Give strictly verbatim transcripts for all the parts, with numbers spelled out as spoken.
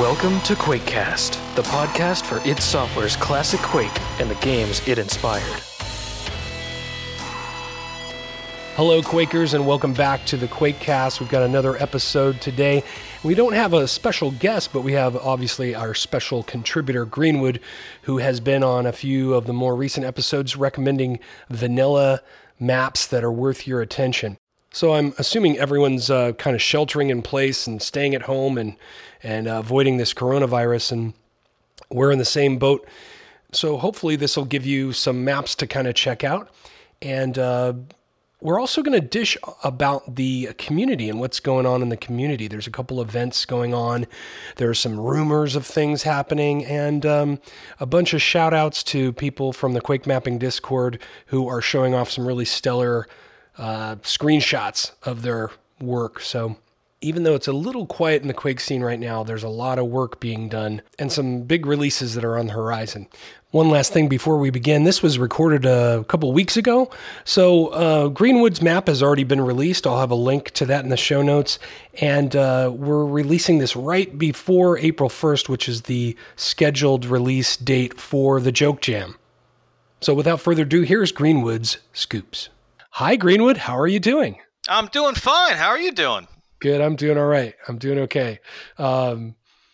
Welcome to QuakeCast, the podcast for id Software's classic Quake and the games it inspired. Hello, Quakers, and welcome back to the QuakeCast. We've got another episode today. We don't have a special guest, but we have obviously our special contributor, Greenwood, who has been on a few of the more recent episodes recommending vanilla maps that are worth your attention. So I'm assuming everyone's uh, kind of sheltering in place and staying at home and, and uh, avoiding this coronavirus, and we're in the same boat. So hopefully this will give you some maps to kind of check out. And uh, we're also going to dish about the community and what's going on in the community. There's a couple events going on. There are some rumors of things happening, and um, a bunch of shout outs to people from the Quake Mapping Discord who are showing off some really stellar Uh, screenshots of their work. So even though it's a little quiet in the Quake scene right now, there's a lot of work being done and some big releases that are on the horizon. One last thing before we begin. This was recorded a couple weeks ago. So uh, Greenwood's map has already been released. I'll have a link to that in the show notes. And uh, we're releasing this right before April first, which is the scheduled release date for the Joke Jam. So without further ado, here's Greenwood's Scoops. Hi, Greenwood. How are you doing? I'm doing fine. How are you doing? Good. I'm doing all right. I'm doing okay. Um,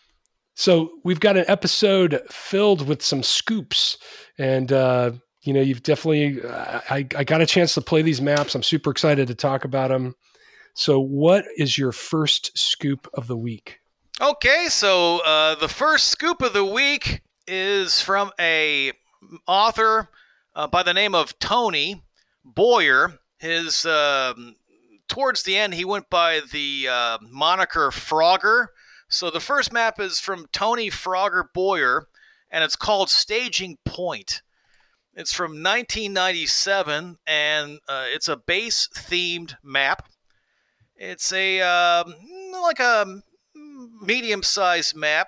so we've got an episode filled with some scoops, and uh, you know, you've definitely. Uh, I I got a chance to play these maps. I'm super excited to talk about them. So, what is your first scoop of the week? Okay, so uh, the first scoop of the week is from a author uh, by the name of Tony Boyer. His um, towards the end, he went by the uh, moniker Frogger. So the first map is from Tony Frogger Boyer, and it's called Staging Point. It's from nineteen ninety-seven, and uh, it's a base-themed map. It's a uh, like a medium-sized map.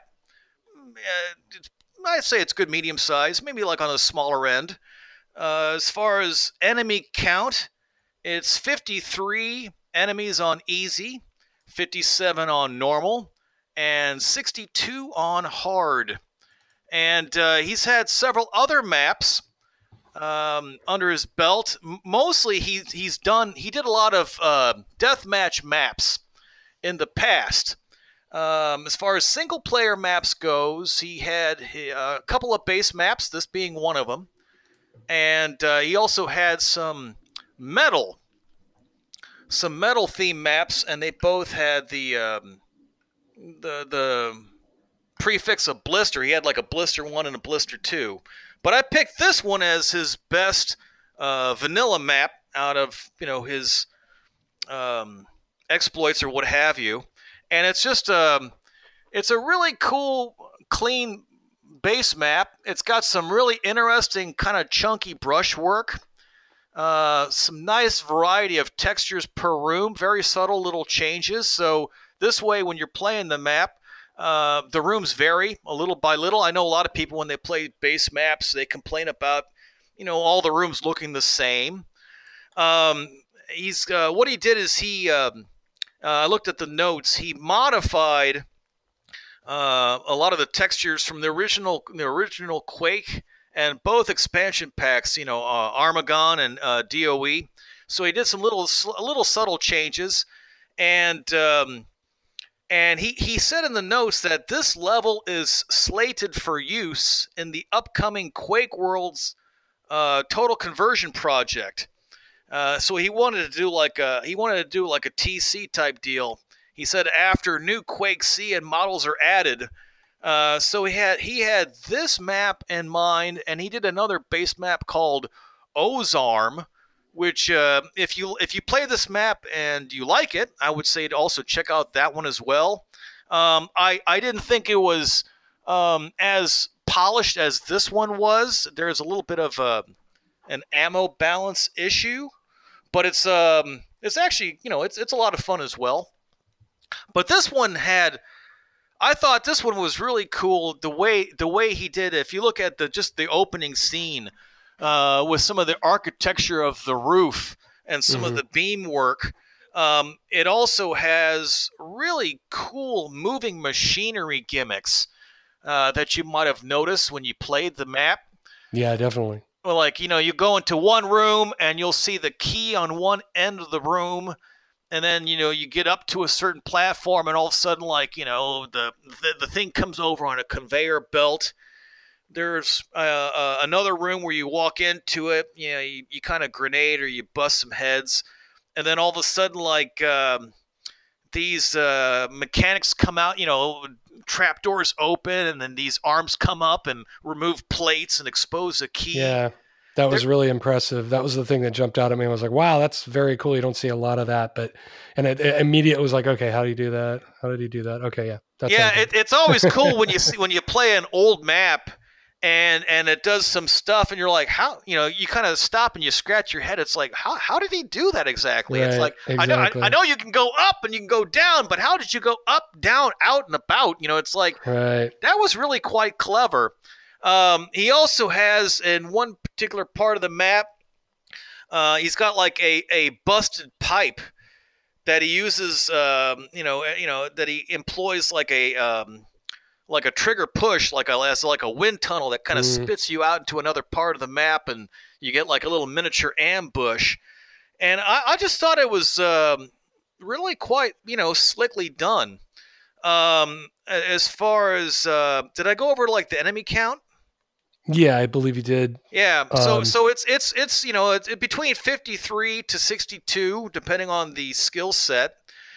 Uh, I'd say it's good medium-size, maybe like on the smaller end. Uh, as far as enemy count, it's fifty-three enemies on easy, fifty-seven on normal, and sixty-two on hard. And uh, he's had several other maps um, under his belt. M- mostly he, he's done, he did a lot of uh, deathmatch maps in the past. Um, as far as single-player maps goes, he had uh, a couple of base maps, this being one of them. And uh, he also had some metal, some metal theme maps, and they both had the um, the the prefix of blister. He had like a blister one and a blister two. But I picked this one as his best uh, vanilla map out of you know his um, exploits or what have you. And it's just um, it's a really cool, clean base map. It's got some really interesting kind of chunky brushwork, uh, some nice variety of textures per room, very subtle little changes. So this way, when you're playing the map, uh, the rooms vary a little by little. I know a lot of people, when they play base maps, they complain about, you know, all the rooms looking the same. Um, he's uh, what he did is he, um, uh, I looked at the notes, he modified Uh, a lot of the textures from the original the original Quake and both expansion packs, you know, uh, Armagon and uh, D O E. So he did some little little subtle changes, and um, and he, he said in the notes that this level is slated for use in the upcoming Quake Worlds uh, Total Conversion project. Uh, so he wanted to do like a he wanted to do like a T C type deal. He said after new Quake C and models are added, uh, so he had he had this map in mind, and he did another base map called Ozarm, which uh, if you if you play this map and you like it, I would say to also check out that one as well. Um, I I didn't think it was um, as polished as this one was. There's a little bit of a, an ammo balance issue, but it's um it's actually you know it's it's a lot of fun as well. But this one had, I thought this one was really cool. The way the way he did it. If you look at the just the opening scene uh, with some of the architecture of the roof and some mm-hmm. of the beam work, Um, it also has really cool moving machinery gimmicks uh, that you might have noticed when you played the map. Yeah, definitely. Well, like, you know, you go into one room and you'll see the key on one end of the room, and then, you know, you get up to a certain platform and all of a sudden, like, you know, the the, the thing comes over on a conveyor belt. There's uh, uh, another room where you walk into it, you know, you, you kind of grenade or you bust some heads, and then all of a sudden, like, um, these uh, mechanics come out, you know, trapdoors open, and then these arms come up and remove plates and expose a key. Yeah, that was They're- really impressive. That was the thing that jumped out at me. I was like, wow, that's very cool. You don't see a lot of that, but, and it, it immediately was like, okay, how do you do that? How did he do that? Okay, yeah. That's yeah, it, it's always cool when you see when you play an old map and and it does some stuff and you're like, how, you know, you kind of stop and you scratch your head. It's like, how how did he do that exactly? Right, It's like, exactly. I know I, I know you can go up and you can go down, but how did you go up, down, out, and about? You know, it's like, Right. that was really quite clever. Um, he also has, in one particular part of the map, uh, he's got like a, a busted pipe that he uses, um, you know, you know, that he employs like a um, like a trigger push, like a as like a wind tunnel that kind of Mm. spits you out into another part of the map, and you get like a little miniature ambush. And I, I just thought it was um, really quite, you know, slickly done. Um, as far as uh, did I go over like the enemy count? Yeah, I believe you did. Yeah, so Um, so it's it's it's you know it's between fifty-three to sixty-two depending on the skill set.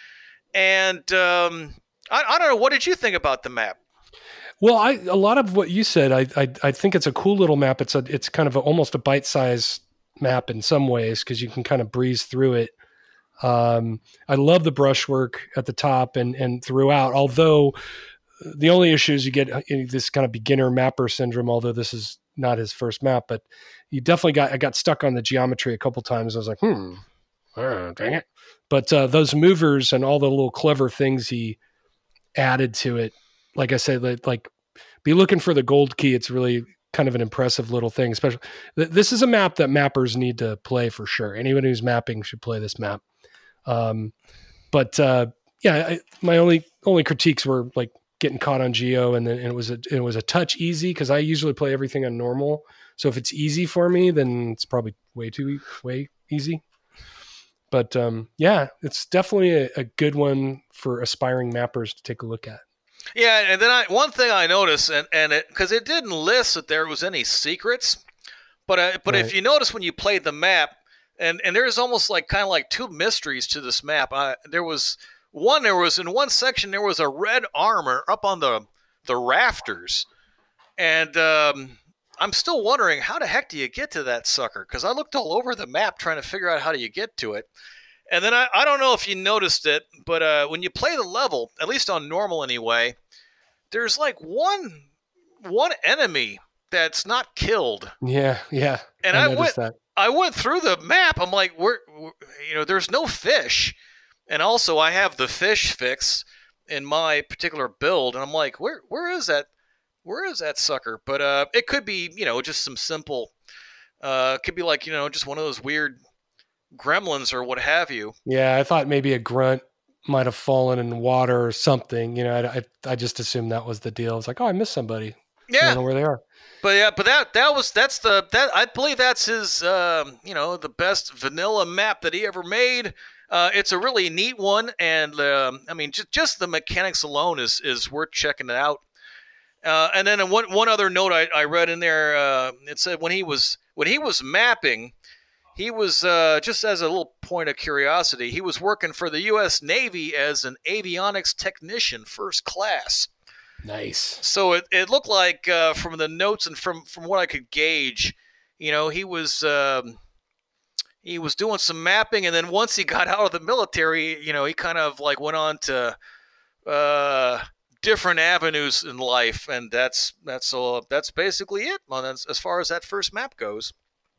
And um, I, I don't know, what did you think about the map? Well, I a lot of what you said, I I, I think it's a cool little map. It's a it's kind of a, almost a bite-sized map in some ways because you can kind of breeze through it. Um, I love the brushwork at the top and and throughout. Although the only issue is you get uh, this kind of beginner mapper syndrome. Although this is not his first map, but you definitely got I got stuck on the geometry a couple times. I was like, hmm, oh, dang it. But uh, those movers and all the little clever things he added to it, like I said, like, like be looking for the gold key. It's really kind of an impressive little thing. Especially, th- this is a map that mappers need to play for sure. Anyone who's mapping should play this map. Um, but uh, yeah, I, my only only critiques were like getting caught on geo, and then and it was a it was a touch easy because I usually play everything on normal. So if it's easy for me, then it's probably way too way easy. But um, yeah, it's definitely a, a good one for aspiring mappers to take a look at. Yeah, and then I, one thing I noticed, and and it because it didn't list that there was any secrets, but uh, but Right. if you notice when you played the map, and and there's almost like kind of like two mysteries to this map. Uh, there was one, there was in one section there was a red armor up on the the rafters, and um, I'm still wondering how the heck do you get to that sucker? Because I looked all over the map trying to figure out how do you get to it. And then I, I don't know if you noticed it, but uh, when you play the level, at least on normal anyway, there's like one one enemy that's not killed. Yeah, yeah. And I, noticed went that. I went through the map. I'm like, where, where- you know, there's no fish. And also I have the fish fix in my particular build, and I'm like, where where is that? Where is that sucker? But uh, it could be, you know, just some simple. Uh, it could be like, you know, just one of those weird gremlins or what have you. Yeah, I thought maybe a grunt might have fallen in water or something. You know, I, I, I just assumed that was the deal. It's like, oh, I missed somebody. I Yeah, don't know where they are. but yeah, but that that was that's the that I believe that's his um, you know, the best vanilla map that he ever made. Uh, it's a really neat one, and um, I mean, just just the mechanics alone is is worth checking it out. Uh, and then one one other note I, I read in there, uh, it said when he was when he was mapping, he was uh, just as a little point of curiosity, he was working for the U S Navy as an avionics technician, first class. Nice. So it, it looked like uh, from the notes and from, from what I could gauge, you know, he was um, he was doing some mapping, and then once he got out of the military, you know, he kind of like went on to uh, different avenues in life, and that's that's all. That's basically it on as, as far as that first map goes.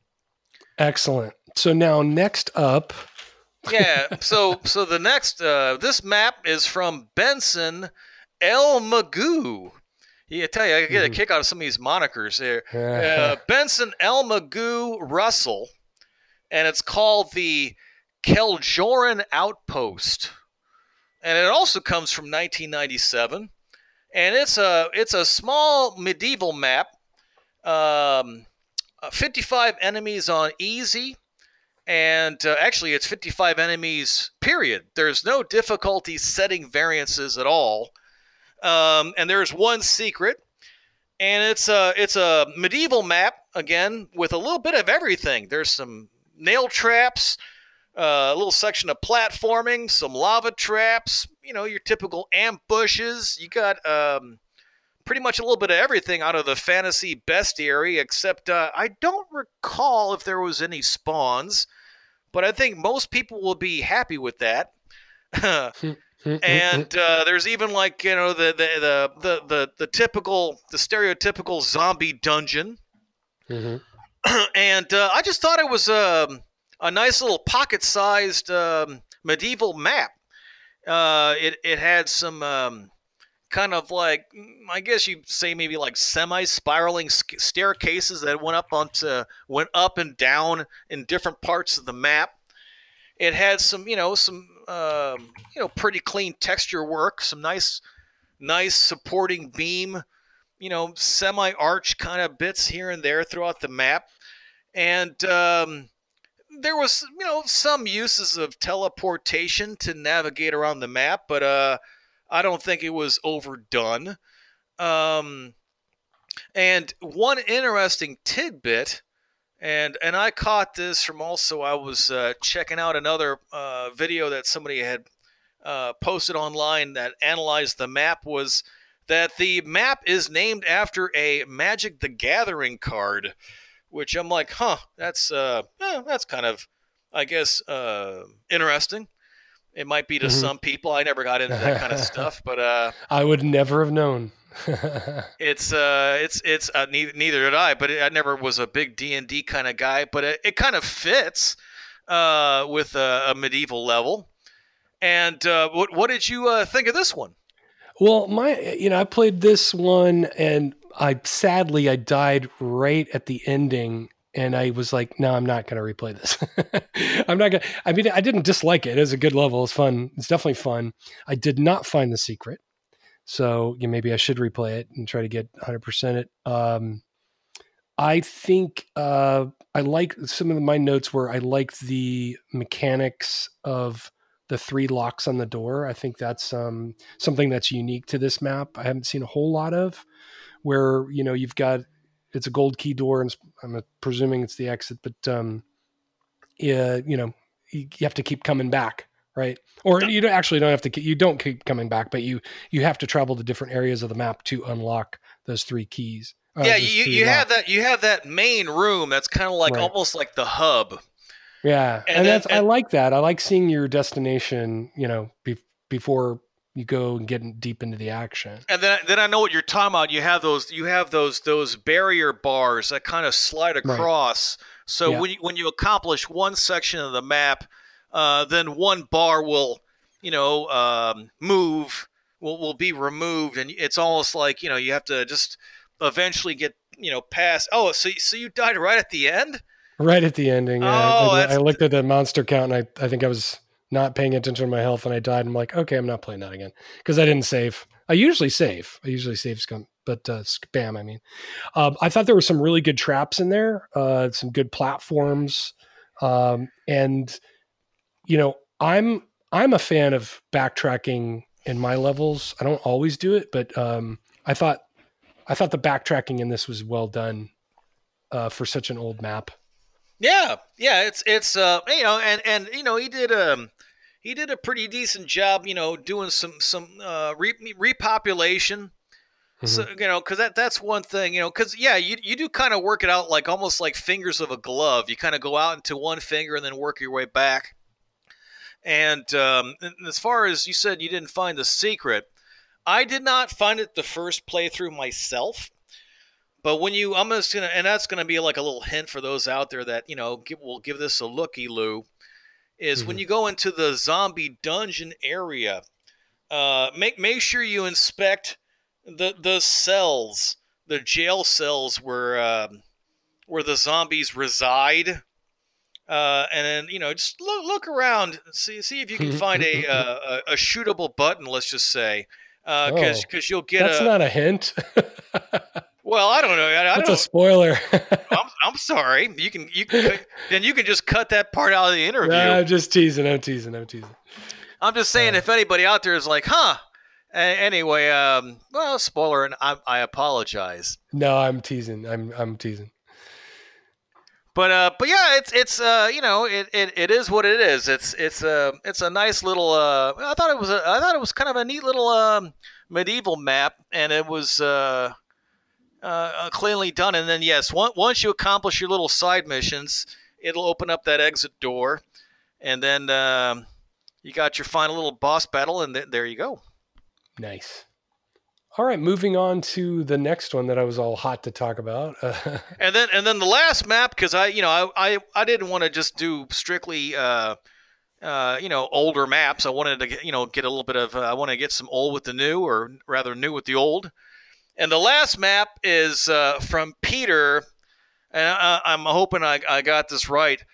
Excellent. So now next up, Yeah. So so the next uh, this map is from Benson L. Magoo. Yeah, I tell you, I get a Mhm. kick out of some of these monikers here. Uh, Benson L. Magoo Russell, and it's called the Keljoran Outpost, and it also comes from nineteen ninety-seven. And it's a it's a small medieval map. Um, fifty-five enemies on easy, and uh, actually it's fifty-five enemies. Period. There's no difficulty setting variances at all. Um, and there's one secret, and it's a it's a medieval map again with a little bit of everything. There's some nail traps, uh, a little section of platforming, some lava traps. You know, your typical ambushes. You got um, pretty much a little bit of everything out of the fantasy bestiary, except uh, I don't recall if there was any spawns, but I think most people will be happy with that. And uh, there's even like you know the the the the the, the typical the stereotypical zombie dungeon, mm-hmm. and uh, I just thought it was a a nice little pocket-sized um, medieval map. Uh, it it had some um, kind of like I guess you'd say maybe like semi-spiraling sk- staircases that went up onto went up and down in different parts of the map. It had some you know some um, you know pretty clean texture work, some nice nice supporting beam, you know semi-arch kind of bits here and there throughout the map, and um, there was, you know, some uses of teleportation to navigate around the map, but uh, I don't think it was overdone. Um, and one interesting tidbit, and and I caught this from also I was uh, checking out another uh, video that somebody had uh, posted online that analyzed the map, was that the map is named after a Magic the Gathering card. Which I'm like, huh, that's uh, eh, that's kind of, I guess, uh, interesting. It might be to mm-hmm. some people. I never got into that kind of stuff, but uh, I would never have known. it's uh, it's it's uh, neither, neither did I. But it, I never was a big D and D kind of guy. But it, it kind of fits uh, with a, a medieval level. And uh, what what did you uh, think of this one? Well, my you know I played this one and. I sadly I died right at the ending, and I was like, no, I'm not going to replay this. I'm not going to, I mean, I didn't dislike it. It was a good level. It's fun. It's definitely fun. I did not find the secret. So yeah, maybe I should replay it and try to get one hundred percent it. Um, I think uh, I like some of my notes were I liked the mechanics of the three locks on the door. I think that's um, something that's unique to this map. I haven't seen a whole lot of. Where, you know, you've got, it's a gold key door, and I'm presuming it's the exit, but, um, yeah, you know, you, you have to keep coming back, right? Or you don't, actually don't have to, you don't keep coming back, but you, you have to travel to different areas of the map to unlock those three keys. Uh, yeah, you, you have that, you have that main room that's kind of like, right. almost like the hub. Yeah, and, and then, that's, and, I like that. I like seeing your destination, you know, be, before you go and get deep into the action. And then, then I know what you're talking about. You have those, you have those, those barrier bars that kind of slide across. Right. So yeah. when you, when you accomplish one section of the map, uh, then one bar will, you know, um, move, will, will be removed. And it's almost like, you know, you have to just eventually get, you know, past. Oh, so, so you died right at the end? Right at the ending. Yeah. Oh, I, I looked at the monster count, and I, I think I was not paying attention to my health, and I died. I'm like, okay, I'm not playing that again because I didn't save. I usually save. I usually save scum, but uh, spam. I mean, um, I thought there were some really good traps in there, uh, some good platforms, um, and you know, I'm I'm a fan of backtracking in my levels. I don't always do it, but um, I thought I thought the backtracking in this was well done uh, for such an old map. Yeah, yeah, it's it's uh, you know, and and you know, he did um. He did a pretty decent job, you know, doing some some uh, re- repopulation. Mm-hmm. So you know, because that that's one thing, you know, because yeah, you you do kind of work it out like almost like fingers of a glove. You kind of go out into one finger and then work your way back. And, um, and as far as you said, you didn't find the secret. I did not find it the first playthrough myself. But when you, I'm just gonna, and that's gonna be like a little hint for those out there that you know give, will give this a looky-loo. Is mm-hmm. when you go into the zombie dungeon area, uh, make make sure you inspect the the cells, the jail cells where uh, where the zombies reside, Uh, and then you know just look look around, see see if you can find a uh, a, a shootable button. Let's just say, because Oh, because you'll get that's a not a hint. well, I don't know. I, I That's a don't. spoiler. I'm I'm sorry. You can you can cut- then you can just cut that part out of the interview. Nah, I'm just teasing. I'm teasing. I'm teasing. I'm just saying, Uh, if anybody out there is like, huh. A- anyway, um, well, spoiler, and I, I apologize. no, I'm teasing. I'm I'm teasing. But uh, but yeah, it's it's uh, you know, it, it, it is what it is. It's it's a it's a nice little. Uh, I thought it was a, I thought it was kind of a neat little um, medieval map, and it was uh, uh, cleanly done. And then yes, once once you accomplish your little side missions, it'll open up that exit door, and then um, you got your final little boss battle, and th- there you go. Nice. All right, moving on to the next one that I was all hot to talk about. Uh, And then and then the last map, because I you know I I, I didn't want to just do strictly uh, uh, you know older maps. I wanted to get, you know get a little bit of uh, I want to get some old with the new, or rather new with the old. And the last map is uh, from Peter, and I, I'm hoping I, I got this right.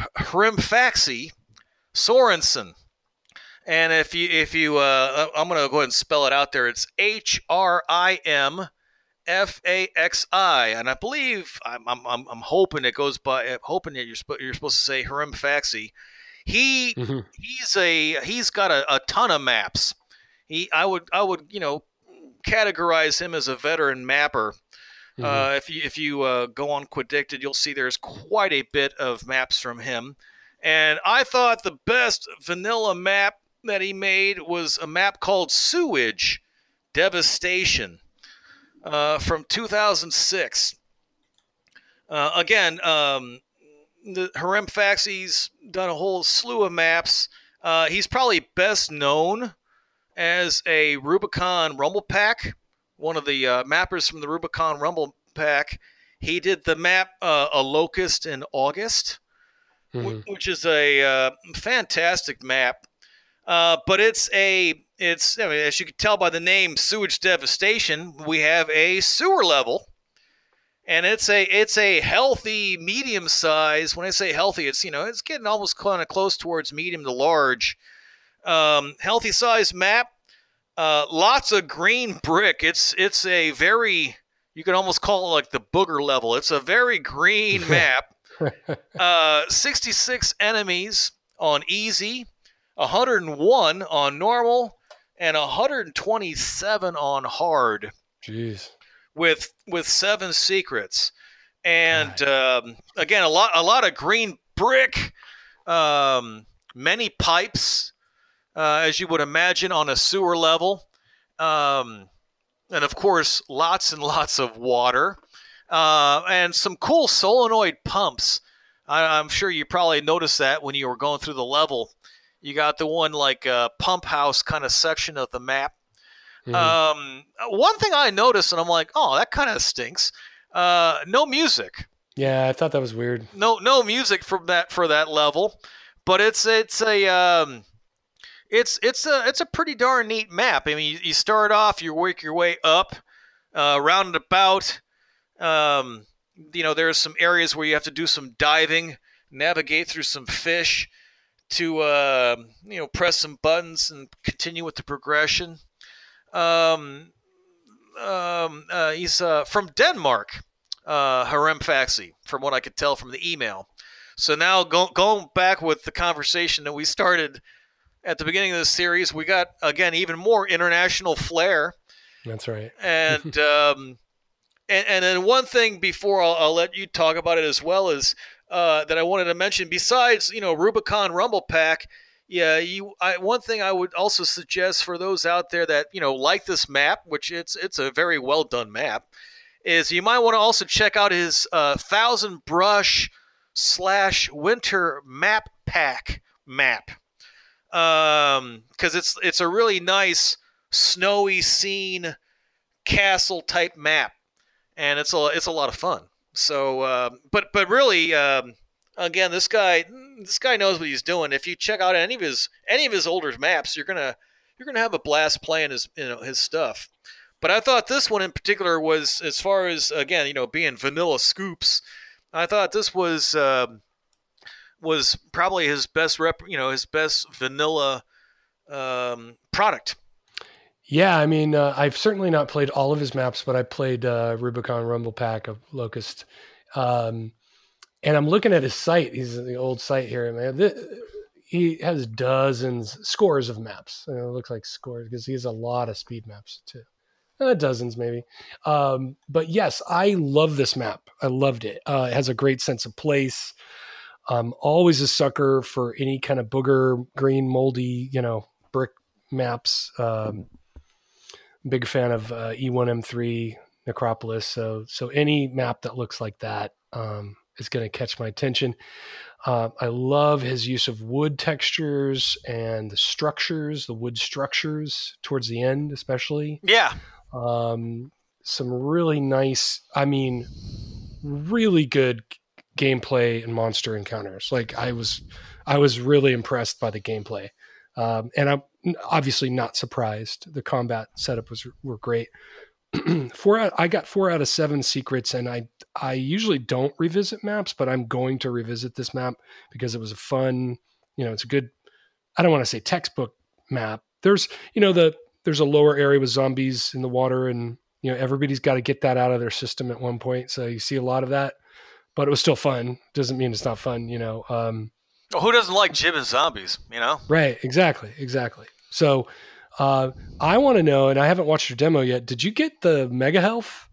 Hrimfaxi Sorensen. And if you if you uh, I'm gonna go ahead and spell it out there. It's H R I M F A X I, and I believe I'm I'm I'm hoping it goes by I'm hoping that you're sp- you're supposed to say Harim Faxi. He mhm, he's a he's got a, a ton of maps. He I would I would you know categorize him as a veteran mapper. mhm. Uh, if you if you uh, go on Quidicted, you'll see there's quite a bit of maps from him. And I thought the best vanilla map that he made was a map called Sewage Devastation. Uh, from two thousand six. Uh, again, um, the Harem Faxi's done a whole slew of maps. Uh, he's probably best known as a Rubicon Rumble Pack, one of the uh, mappers from the Rubicon Rumble Pack. He did the map uh, A Locust in August, Mhm. which is a uh, fantastic map. Uh, but it's a it's I mean, as you can tell by the name Sewage Devastation, we have a sewer level, and it's a it's a healthy medium size. When I say healthy, it's you know it's getting almost kind of close towards medium to large. Um, healthy size map, uh, lots of green brick. It's it's a very you can almost call it like the booger level. It's a very green map. Uh, sixty-six enemies on easy, one hundred one on normal, and one hundred twenty-seven on hard, Jeez. with with seven secrets. And um, again, a lot a lot of green brick, um, many pipes, uh, as you would imagine on a sewer level, um, and of course, lots and lots of water, uh, and some cool solenoid pumps. I, I'm sure you probably noticed that when you were going through the level. You got the one like uh, pump house kind of section of the map. Mhm. Um, one thing I noticed, and I'm like, oh, that kind of stinks. Uh, no music, Yeah, I thought that was weird. no no music from that for that level, but it's it's a um, it's it's a it's a pretty darn neat map. I mean, you, you start off, you work your way up, uh, round and about. Um, you know, there's some areas where you have to do some diving, navigate through some fish to uh, you know press some buttons and continue with the progression. Um, um, uh, he's uh, from Denmark, uh, Harem Faxi, from what I could tell from the email. So now go, going back with the conversation that we started at the beginning of the series, we got again even more international flair. That's right. And um, and, and then one thing before I'll, I'll let you talk about it as well is uh, that I wanted to mention. Besides, you know, Rubicon Rumble Pack, yeah, you. I, one thing I would also suggest for those out there that you know like this map, which it's it's a very well done map, is you might want to also check out his uh, Thousand Brush slash Winter Map Pack map, um, because it's it's a really nice snowy scene castle type map, and it's a it's a lot of fun. So, uh, but but really, um, again, this guy this guy knows what he's doing. If you check out any of his any of his older maps, you're gonna you're gonna have a blast playing his you know his stuff. But I thought this one in particular was, as far as again you know being vanilla scoops, I thought this was uh, was probably his best rep, you know, his best vanilla um, product. Yeah, I mean, uh, I've certainly not played all of his maps, but I played uh, Rubicon Rumble Pack of Locust. Um, and I'm looking at his site. He's the old site here. Man, this, he has dozens, scores of maps. You know, it looks like scores because he has a lot of speed maps too. Uh, dozens maybe. Um, but yes, I love this map. I loved it. Uh, it has a great sense of place. I'm always a sucker for any kind of booger, green, moldy, you know, brick maps. Um, big fan of uh, E one M three Necropolis. So, so any map that looks like that um, is going to catch my attention. Uh, I love his use of wood textures and the structures, the wood structures towards the end, especially. Yeah. Um, some really nice, I mean, really good gameplay and monster encounters. Like I was, I was really impressed by the gameplay. Um, and I'm obviously not surprised. The combat setup was were great. four out, I got four out of seven secrets, and I I usually don't revisit maps, but I'm going to revisit this map because it was a fun. You know, it's a good. I don't want to say textbook map. There's you know the there's a lower area with zombies in the water, and you know everybody's got to get that out of their system at one point. So you see a lot of that, but it was still fun. Doesn't mean it's not fun. You know. Um, well, who doesn't like Jib and zombies? You know. Right. Exactly. Exactly. So. Uh, I want to know, and I haven't watched your demo yet. Did you get the Mega Health?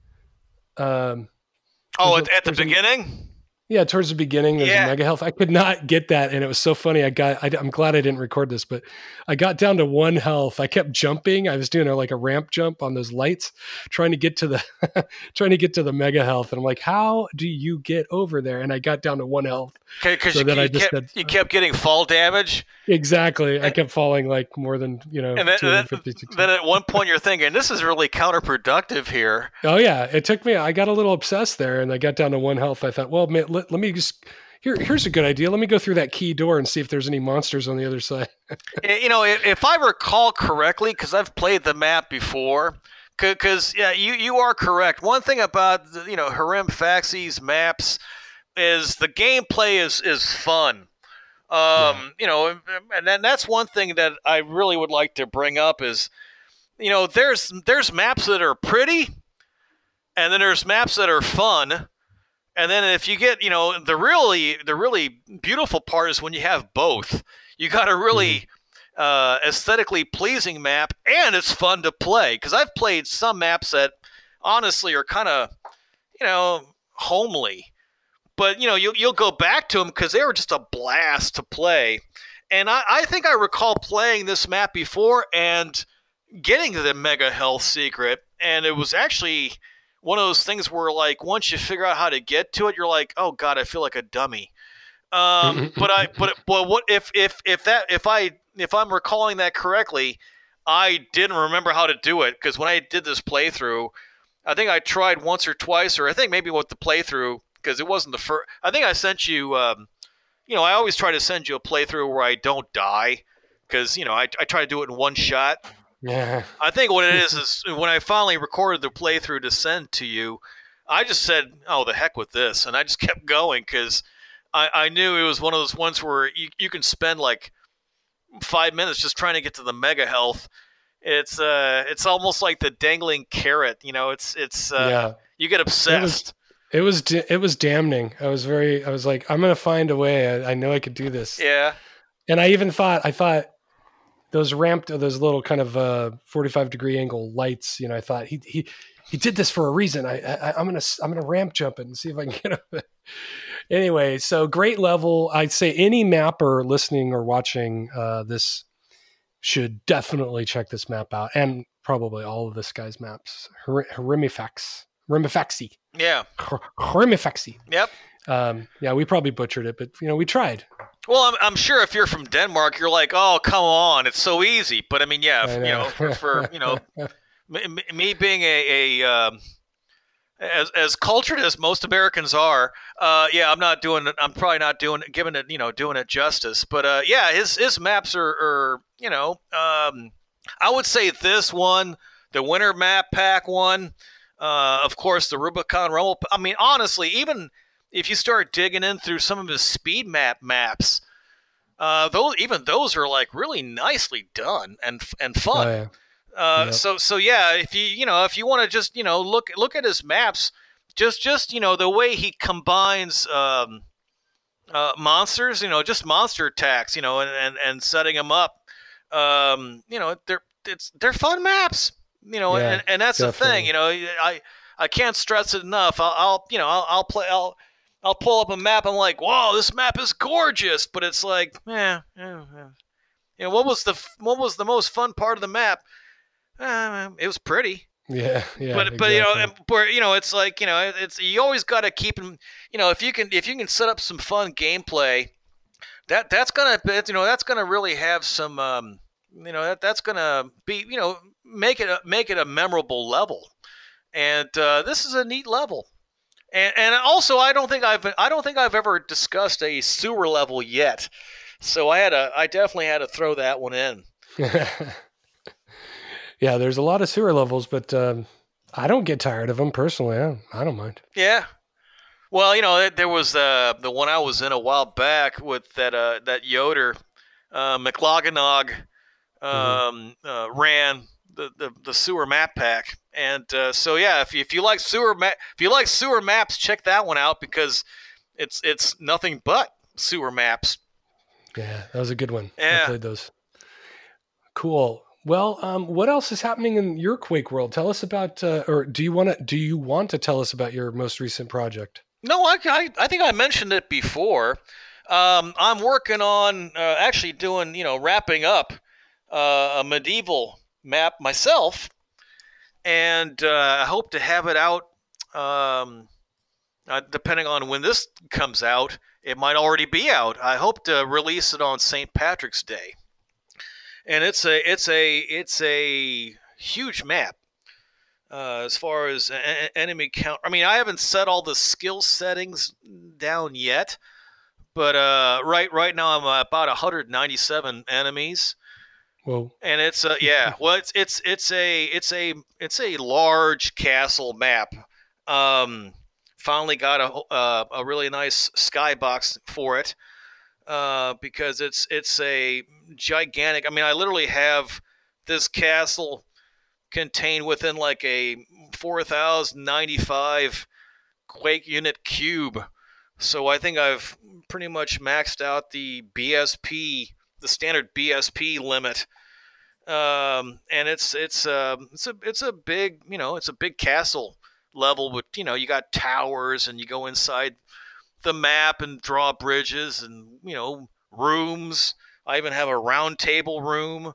Um, oh, at, a, at the beginning? A, yeah, towards the beginning, there's yeah. a Mega Health. I could not get that, and it was so funny. I got. I, I'm glad I didn't record this, but I got down to one health. I kept jumping. I was doing a, like a ramp jump on those lights, trying to get to the, trying to get to the Mega Health. And I'm like, how do you get over there? And I got down to one health. Okay, because so you, you, kept, said, you kept getting fall damage. Exactly. And, I kept falling like more than, you know, and then, then, then at one point you're thinking, this is really counterproductive here. Oh, yeah. It took me, I got a little obsessed there, and I got down to one health. I thought, well, man, let, let me just, here, here's a good idea. Let me go through that key door and see if there's any monsters on the other side. You know, if, if I recall correctly, because I've played the map before, because, yeah, you, you are correct. One thing about, you know, Harem Faxi's maps is the gameplay is, is fun. Um, yeah. You know, and then that's one thing that I really would like to bring up is, you know, there's there's maps that are pretty, and then there's maps that are fun, and then if you get, you know, the really the really beautiful part is when you have both. You got a really mm-hmm. uh, aesthetically pleasing map, and it's fun to play. Because I've played some maps that honestly are kind of, you know, homely. But, you know, you'll, you'll go back to them because they were just a blast to play. And I, I think I recall playing this map before and getting the Mega Health secret. And it was actually one of those things where, like, once you figure out how to get to it, you're like, oh, God, I feel like a dummy. Um, but I, but, but what if, if, if that, if I, if I'm recalling that correctly, I didn't remember how to do it. Because when I did this playthrough, I think I tried once or twice, or I think maybe with the playthrough, because it wasn't the first. I think I sent you, um, you know, I always try to send you a playthrough where I don't die, because, you know, I, I try to do it in one shot. Yeah. I think what it is is when I finally recorded the playthrough to send to you, I just said, oh, the heck with this. And I just kept going because I, I knew it was one of those ones where you, you can spend like five minutes just trying to get to the Mega Health. It's uh, it's almost like the dangling carrot. You know, it's, it's uh, yeah. You get obsessed. It was it was damning. I was very. I was like, I'm gonna find a way. I, I know I could do this. Yeah. And I even thought. I thought those ramped, those little kind of uh, forty-five degree angle lights. You know, I thought he he he did this for a reason. I, I I'm gonna I'm gonna ramp jump it and see if I can get up it. Anyway, so great level. I'd say any mapper listening or watching uh, this should definitely check this map out, and probably all of this guy's maps. Haremifax. Remifaxi. Yeah. Remifaxi. Yep. Um, yeah, we probably butchered it, but, you know, we tried. Well, I'm, I'm sure if you're from Denmark, you're like, oh, come on, it's so easy. But, I mean, yeah, know. you know, for, for you know, me, me being a, a um, as as cultured as most Americans are, uh, yeah, I'm not doing it. I'm probably not doing it, giving it, you know, doing it justice. But, uh, yeah, his, his maps are, are, you know, um, I would say this one, the Winter Map Pack one, Uh, of course, the Rubicon Rumble. I mean, honestly, even if you start digging in through some of his speed map maps, uh, those even those are like really nicely done and and fun. Oh, yeah. Uh, Yep. So so yeah, if you you know if you want to just you know look look at his maps, just just you know the way he combines um, uh, monsters, you know, just monster attacks, you know, and and, and setting them up, um, you know, they're it's they're fun maps, you know, Yeah, and, and that's the thing, definitely. you know, I I can't stress it enough. I'll, I'll you know I'll, I'll play I'll. I'll pull up a map. I'm like, "Whoa, this map is gorgeous!" But it's like, eh, eh, eh. you know, what was the what was the most fun part of the map? Uh, it was pretty, Yeah, yeah, but but you know, exactly. and where you know, it's like you know, it's you always got to keep them. You know, if you can if you can set up some fun gameplay, that that's gonna you know that's gonna really have some um, you know that that's gonna be you know make it a, make it a memorable level, and uh, this is a neat level. And, and also, I don't think I've I don't think I've ever discussed a sewer level yet, so I had to I definitely had to throw that one in. Yeah, there's a lot of sewer levels, but um, I don't get tired of them personally. I don't, I don't mind. Yeah. Well, you know, there was uh, the one I was in a while back with that uh, that Yoder, uh, McLoganog, um, mm-hmm. uh, ran the, the, the sewer map pack, and uh, so yeah, if you, if you like sewer ma- if you like sewer maps, check that one out because it's it's nothing but sewer maps. Yeah, that was a good one. Yeah. I played those. Cool. Well, um, what else is happening in your Quake world? Tell us about, uh, or do you want to do you want to tell us about your most recent project? No, I, I, I think I mentioned it before. Um, I'm working on uh, actually doing, you know, wrapping up uh, a medieval map myself, and uh, I hope to have it out. Um, uh, depending on when this comes out, it might already be out. I hope to release it on Saint Patrick's Day. And it's a it's a it's a huge map uh, as far as a- enemy count. I mean, I haven't set all the skill settings down yet, but uh, right right now I'm about one hundred ninety-seven enemies. Whoa! And it's uh, yeah, well it's it's it's a it's a it's a large castle map. Um, finally got a uh, a really nice skybox for it. Uh, because it's it's a gigantic. I mean, I literally have this castle contained within like a four thousand ninety-five Quake unit cube. So I think I've pretty much maxed out the B S P, the standard B S P limit. Um, and it's it's uh, it's a it's a big you know it's a big castle level with you know you got towers and you go inside the map and draw bridges and you know rooms. I even have a round table room.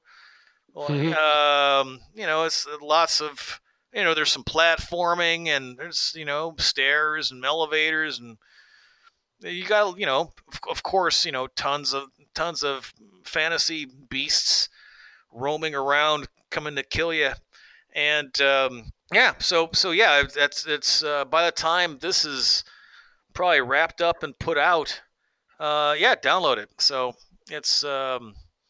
um, you know, it's lots of you know. There's some platforming and there's you know stairs and elevators and you got you know of, of course you know tons of tons of fantasy beasts roaming around coming to kill you and um, yeah. So so yeah, that's it's uh, by the time this is probably wrapped up and put out. Uh, yeah, download it. So it's um,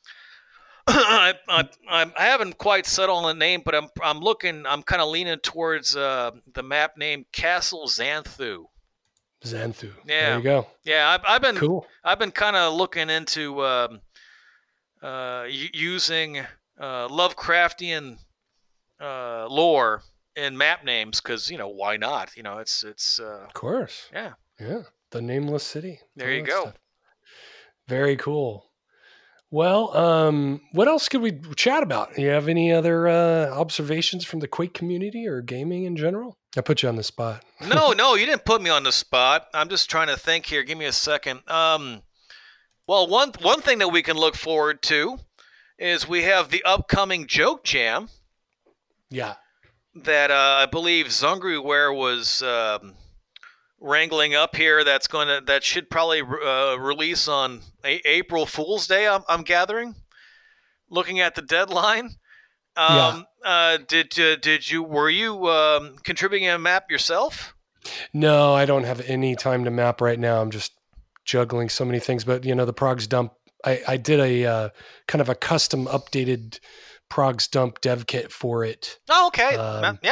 I, I I haven't quite settled on the name, but I'm I'm looking. I'm kind of leaning towards uh, the map name Castle Xanthu. Xanthu. Yeah, there you go. Yeah, I've, I've been cool. I've been kind of looking into um, uh, using uh, Lovecraftian uh, lore in map names because you know why not? You know it's it's uh, of course. Yeah. Yeah, the Nameless City. There you go. Stuff. Very cool. Well, um, what else could we chat about? Do you have any other uh, observations from the Quake community or gaming in general? I put you on the spot. no, no, you didn't put me on the spot. I'm just trying to think here. Give me a second. Um, well, one one thing that we can look forward to is we have the upcoming Joke Jam. Yeah. That uh, I believe Zungriware was. Um, wrangling up here that's going to that should probably uh, release on a- April Fool's Day. I'm, I'm gathering, looking at the deadline. Um, yeah. Uh, did uh, did you were you um, contributing a map yourself? No, I don't have any time to map right now. I'm just juggling so many things. But you know, the Progs Dump. I, I did a uh, kind of a custom updated Progs Dump dev kit for it. Oh, okay. Um, yep.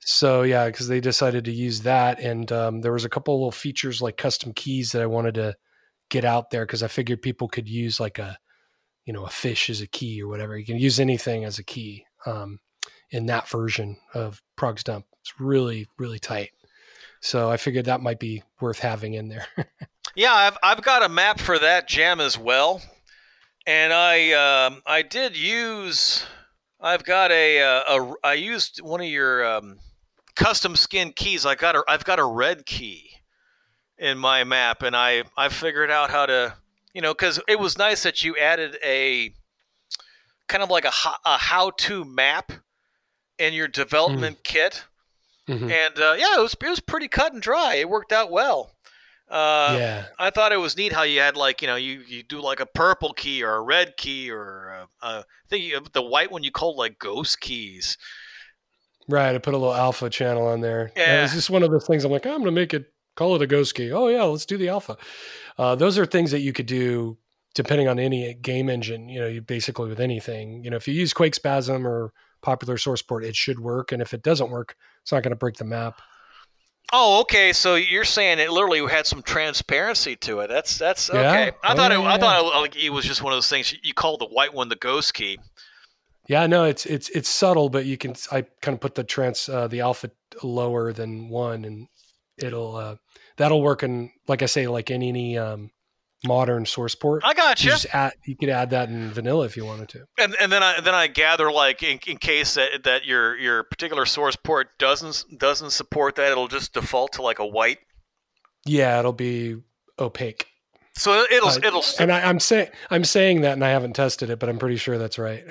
So yeah, because they decided to use that, and um, there was a couple of little features like custom keys that I wanted to get out there because I figured people could use like a, you know, a fish as a key or whatever. You can use anything as a key um, in that version of Prog's Dump. It's really, really tight. So I figured that might be worth having in there. Yeah, I've I've got a map for that jam as well, and I um, I did use. I've got a, a, a I used one of your um, custom skin keys. I got a I've got a red key in my map, and I I figured out how to, you know, because it was nice that you added a kind of like a, a how-to map in your development mm. kit, mm-hmm. and uh, yeah, it was it was pretty cut and dry. It worked out well. Uh, yeah, I thought it was neat how you had like, you know, you, you do like a purple key or a red key or a, a, I think you, the white one you called like ghost keys. Right, I put a little alpha channel on there. Yeah, it was just one of those things. I'm like, oh, I'm gonna make it, call it a ghost key. Oh yeah, let's do the alpha. Uh, those are things that you could do depending on any game engine. You know, you basically with anything. You know, if you use Quake Spasm or Popular Source Port, it should work. And if it doesn't work, it's not going to break the map. Oh, okay. So you're saying it literally had some transparency to it. That's that's okay. Yeah. I oh, thought yeah, it. yeah. I thought it, like, it was just one of those things. You called the white one the ghost key. Yeah, no, it's it's it's subtle, but you can. I kind of put the trans uh, the alpha lower than one, and it'll uh, that'll work in, like I say, like in any um, modern source port. I got you. You, just add, you could add that in vanilla if you wanted to. And and then I then I gather like in, in case that, that your your particular source port doesn't doesn't support that, it'll just default to like a white. Yeah, it'll be opaque. So it'll uh, it'll. St- and I, I'm saying I'm saying that, and I haven't tested it, but I'm pretty sure that's right.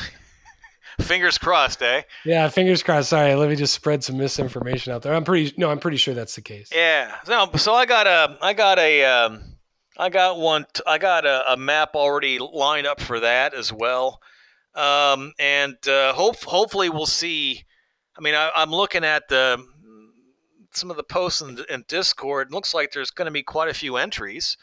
Fingers crossed, eh? Yeah, fingers crossed. Sorry, let me just spread some misinformation out there. I'm pretty no, I'm pretty sure that's the case. Yeah. No, so I got a I got a. Um, I got one. I got a, a map already lined up for that as well, um, and uh, hope hopefully we'll see. I mean, I, I'm looking at the some of the posts in, in Discord. It looks like there's going to be quite a few entries.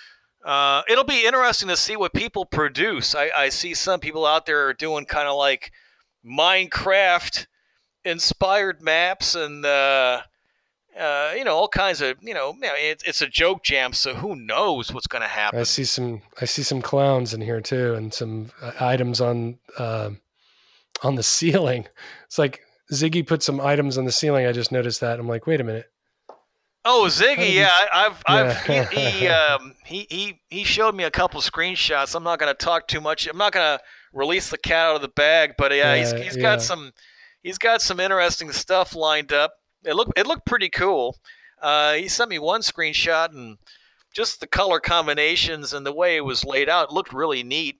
Uh, it'll be interesting to see what people produce. I, I see some people out there are doing kind of like Minecraft inspired maps and. Uh, Uh, you know, all kinds of, you know, it's it's a joke jam, so who knows what's going to happen. I see some, I see some clowns in here too, and some uh, items on uh, on the ceiling. It's like Ziggy put some items on the ceiling. I just noticed that. I'm like, wait a minute. Oh, Ziggy, yeah, I've, I've, yeah. he, he, um, he, he, he showed me a couple screenshots. I'm not going to talk too much. I'm not going to release the cat out of the bag, but yeah, he's he's yeah. got some, he's got some interesting stuff lined up. It looked it looked pretty cool. Uh, he sent me one screenshot, and just the color combinations and the way it was laid out, it looked really neat.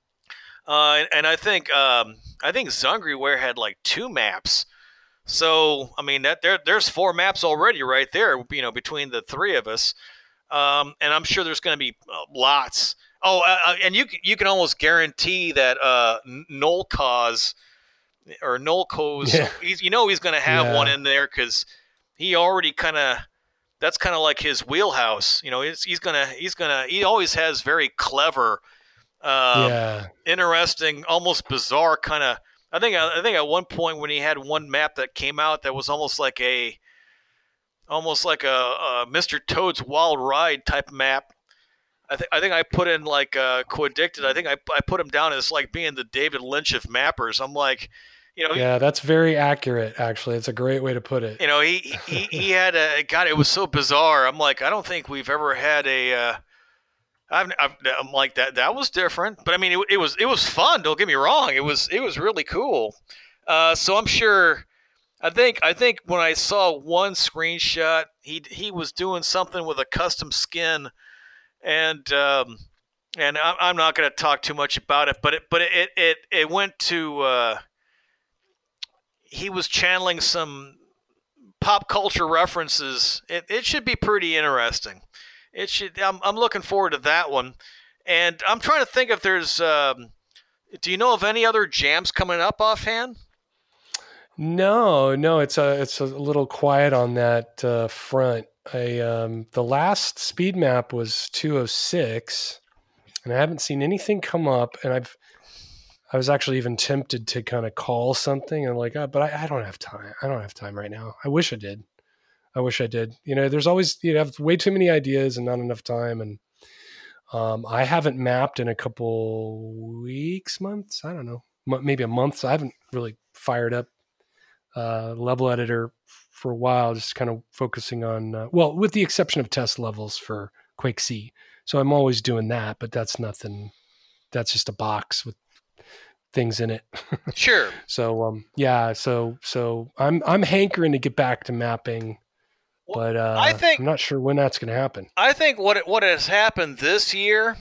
Uh, and, and I think um, I think Zungryware had like two maps. So I mean that there there's four maps already right there. You know, between the three of us, um, and I'm sure there's going to be uh, lots. Oh, uh, and you you can almost guarantee that uh, Nullcause. Or Nolco's, yeah. he's, you know he's going to have yeah. one in there because he already kind of, that's kind of like his wheelhouse. You know, he's, he's going to, he's going to, he always has very clever, um, yeah. interesting, almost bizarre kind of, I think, I think at one point when he had one map that came out that was almost like a, almost like a, a Mister Toad's Wild Ride type map. I think I think I put in like uh, Coaddicted. I think I I put him down as like being the David Lynch of mappers. I'm like, you know. Yeah, that's very accurate. Actually, it's a great way to put it. You know, he he he had a God. It was so bizarre. I'm like, I don't think we've ever had a. Uh, I've, I've, I'm like that. That was different, but I mean, it, it was it was fun. Don't get me wrong. It was it was really cool. Uh, so I'm sure. I think I think when I saw one screenshot, he he was doing something with a custom skin. And um, and I'm not going to talk too much about it, but it but it it it went to uh, he was channeling some pop culture references. It it should be pretty interesting. It should. I'm I'm looking forward to that one, and I'm trying to think if there's. Um, do you know of any other jams coming up offhand? No, no. It's a it's a little quiet on that uh, front. I um, the last speed map was two oh six, and I haven't seen anything come up. And I've I was actually even tempted to kind of call something and like, oh, but I, I don't have time. I don't have time right now. I wish I did. I wish I did. You know, there's always, you have way too many ideas and not enough time. And um, I haven't mapped in a couple weeks, months. I don't know, M- maybe a month. So I haven't really fired up uh, Level Editor for a while, just kind of focusing on, uh, well, with the exception of test levels for Quake C. So I'm always doing that, but that's nothing. That's just a box with things in it. Sure. So um, yeah, so so I'm I'm hankering to get back to mapping, Well, but uh, I think I'm not sure when that's going to happen. I think what it, what has happened this year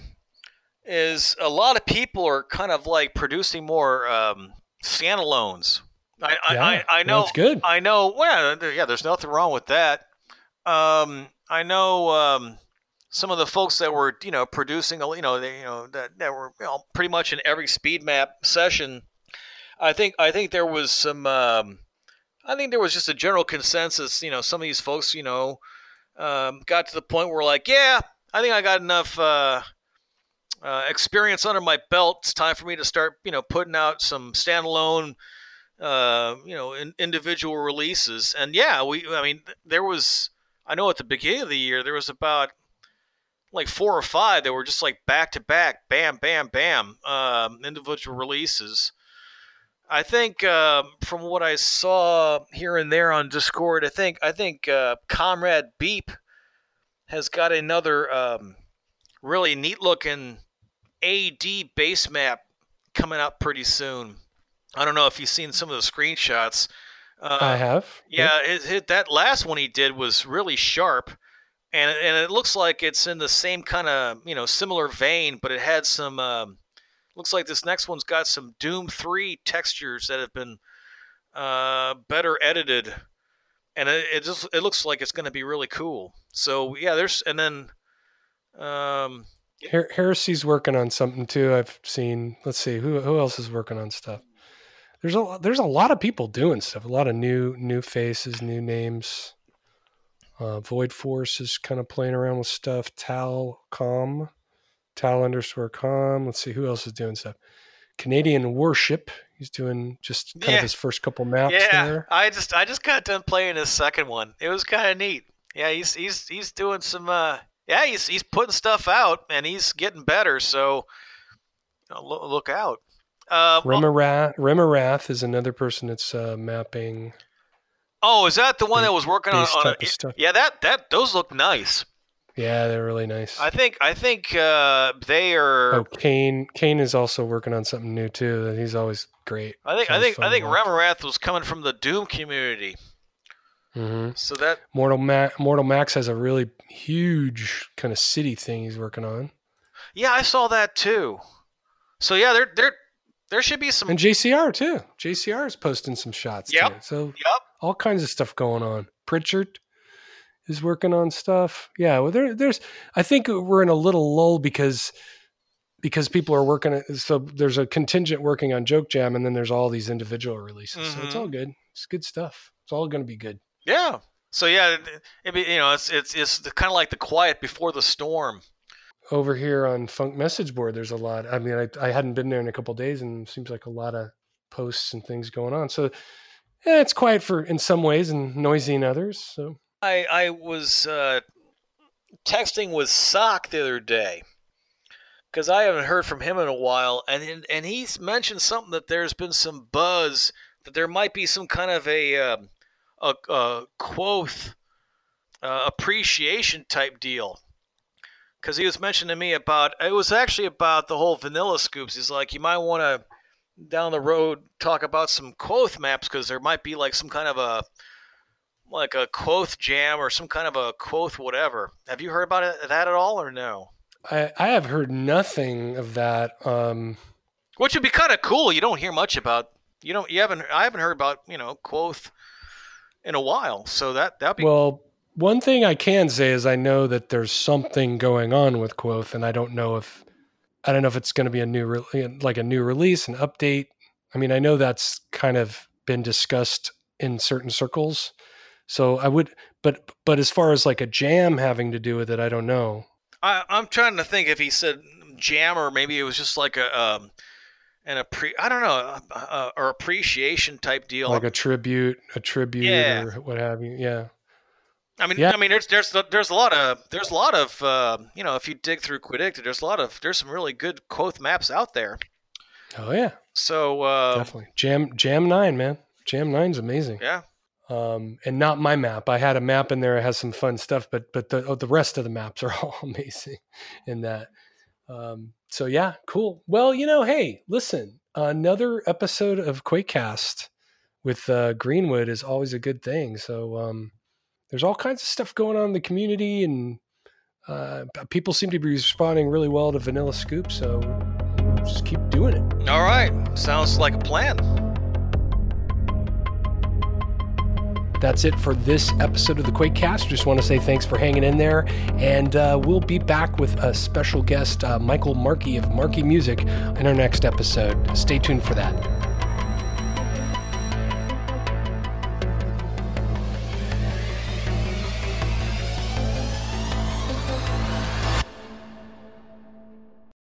is a lot of people are kind of like producing more um, standalones. I, Yeah, I, I, I know. that's good. I know. Well, there- yeah, there's nothing wrong with that. Um, I know um, some of the folks that were, you know, producing, you know, they, you know, that, that were, you know, pretty much in every speed map session. I think, I think there was some. Um, I think there was just a general consensus. You know, some of these folks, you know, um, got to the point where, like, yeah, I think I got enough uh, uh, experience under my belt. It's time for me to start, you know, putting out some standalone. Uh, you know, in, individual releases. And yeah, we, I mean, there was, I know at the beginning of the year, there was about like four or five that were just like back to back, bam, bam, bam, um, individual releases. I think uh, from what I saw here and there on Discord, I think, I think uh, Comrade Beep has got another um, really neat looking A D base map coming up pretty soon. I don't know if you've seen some of the screenshots. Uh, I have. Yeah, it, it, that last one he did was really sharp, and and it looks like it's in the same kind of, you know, similar vein, but it had some. Um, looks like this next one's got some Doom three textures that have been uh, better edited, and it, it just it looks like it's going to be really cool. So yeah, there's and then. Um, Her- Heresy's working on something too. I've seen. Let's see who who else is working on stuff. There's a there's a lot of people doing stuff. A lot of new new faces, new names. Uh, Void Force is kind of playing around with stuff. Talcom, Tal underscore com. Let's see who else is doing stuff. Canadian Warship. He's doing just kind Yeah. of his first couple maps yeah, there. I just I just got done playing his second one. It was kind of neat. Yeah, he's he's he's doing some. Uh, yeah, he's he's putting stuff out and he's getting better. So you know, look, look out. Uh, Remarath, Remarath is another person that's uh, mapping. oh, is that the one that was working on? base on type a, of stuff. yeah, that that those look nice. Yeah, they're really nice. I think I think uh, they are. Oh, Kane. Kane is also working on something new too. That he's always great. I think It's I always think fun I to think watch. Remarath was coming from the Doom community. Mm-hmm. So that Mortal Ma- Mortal Max has a really huge kind of city thing he's working on, yeah, I saw that too. So yeah, there there there should be some. and J C R too. J C R is posting some shots Yep. too. So Yep. all kinds of stuff going on. Pritchard is working on stuff. Yeah, well, there, there's. I think we're in a little lull because because people are working. So there's a contingent working on Joke Jam, and then there's all these individual releases. So it's Mhm. all good. It's good stuff. It's all going to be good. Yeah. So yeah, it be you know it's it's it's kind of like the quiet before the storm. Over here on Funk Message Board, there's a lot. I mean, I, I hadn't been there in a couple of days, and it seems like a lot of posts and things going on. So yeah, it's quiet for in some ways and noisy in others. So I I was uh, texting with Sock the other day because I haven't heard from him in a while, and and he's mentioned something that there's been some buzz that there might be some kind of a um, a, a Quoth uh, appreciation type deal. Because he was mentioning to me about, it was actually about the whole vanilla scoops. He's like, you might want to, down the road, talk about some Quoth maps, because there might be like some kind of a, like a Quoth jam or some kind of a Quoth whatever. Have you heard about it, that at all or no? I, I have heard nothing of that. Um, Which would be kind of cool. You don't hear much about, you don't, you haven't, I haven't heard about, you know, Quoth in a while. So that, that'd be. well, one thing I can say is I know that there's something going on with Quoth, and I don't know if I don't know if it's going to be a new re- like a new release, an update. I mean, I know that's kind of been discussed in certain circles. So I would, but but as far as like a jam having to do with it, I don't know. I, I'm trying to think if he said jam or maybe it was just like a, um, an appre I don't know, uh, or appreciation type deal. Like a tribute, a tribute, Yeah. or what have you. Yeah. I mean, Yeah. I mean, there's there's there's a lot of there's a lot of uh, you know, if you dig through Quidicta, there's a lot of there's some really good Quoth maps out there. Oh yeah. So uh, Definitely. Jam Jam nine, man. Jam nine's amazing. yeah. Um, and not my map. I had a map in there that has some fun stuff, but but the oh, the rest of the maps are all amazing in that. Um, so yeah, cool. Well, you know, hey, listen, another episode of QuakeCast with uh, Greenwood is always a good thing. So um, there's all kinds of stuff going on in the community, and uh, people seem to be responding really well to Vanilla Scoop. So just keep doing it. All right. Sounds like a plan. That's it for this episode of the QuakeCast. Just want to say thanks for hanging in there, and uh, we'll be back with a special guest, uh, Michael Markey of Markey Music, in our next episode. Stay tuned for that.